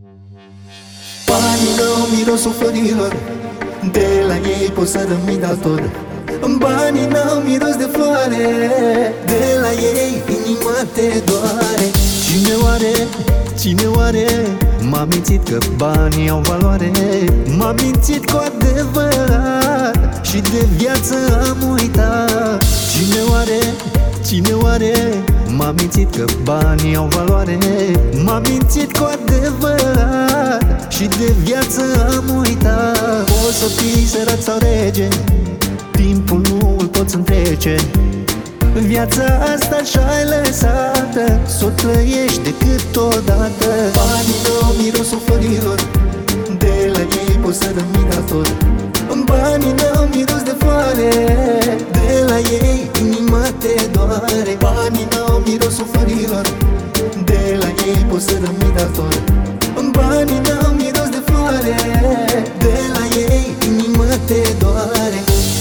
Banii n-au mirosul florilor, de la ei poți să rămâi dator. Banii n-au miros de floare, de la ei inima te doare. Cine oare m-a mințit că banii au valoare? M-a mințit cu adevărat și de viață am uitat. Cine oare m-a mințit că banii au valoare? M-a mințit cu adevărat și de viață am uitat. Poți să fii sărat sau rege, timpul nu îl poți întrece. Viața asta și-ai lăsată, s-o trăiești decât odată. Banii n-au mirosul florilor, de la ei poți să rămâi dator. Banii n-au miros de floare, de la ei inima te doare. Banii n-au mirosul florilor, de la ei poți să rămâi dator. Banii n-au miros de floare, de la ei inima te doare.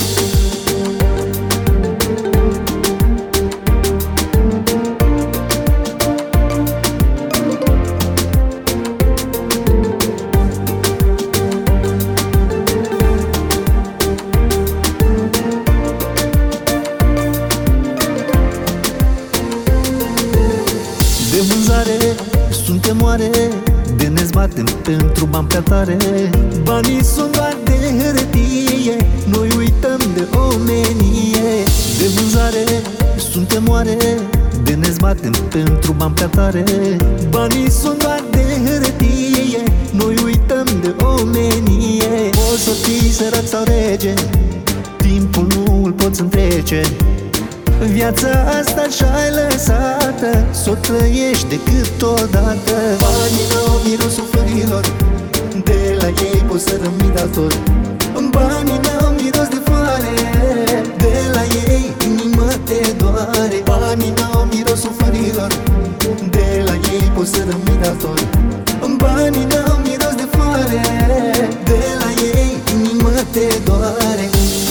De vânzare suntem oare, de ne zbatem pentru bani prea tare. Banii sunt doar de hârtie, noi uităm de omenie. De vânzare suntem oare, de ne zbatem pentru bani prea tare. Banii sunt doar de hârtie, noi uităm de omenie. Poți să fii sărat sau rege, timpul nu îl poți întrece. Viața asta și-ai lăsată, s-o trăiești decât odată. Banii n-au mirosul florilor, de la ei poți să rămâi dator. Banii n-au miros de floare, de la ei inima te doare. Banii n-au mirosul florilor, de la ei poți să rămâi dator. Banii n-au miros de floare, de la ei inima te doare.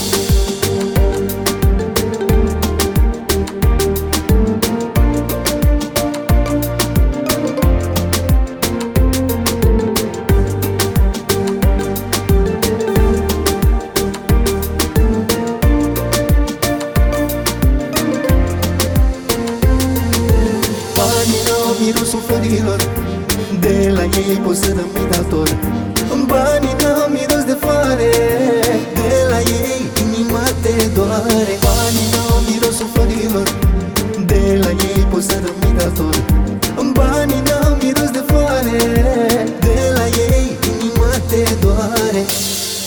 Banii n-au mirosul florilor, de la ei poți să rămâi dator. Banii n-au miros de floare, de la ei inima te doare. Banii n-au mirosul florilor, de la ei poți să rămâi dator. Banii n-au miros de floare, de la ei inima te doare.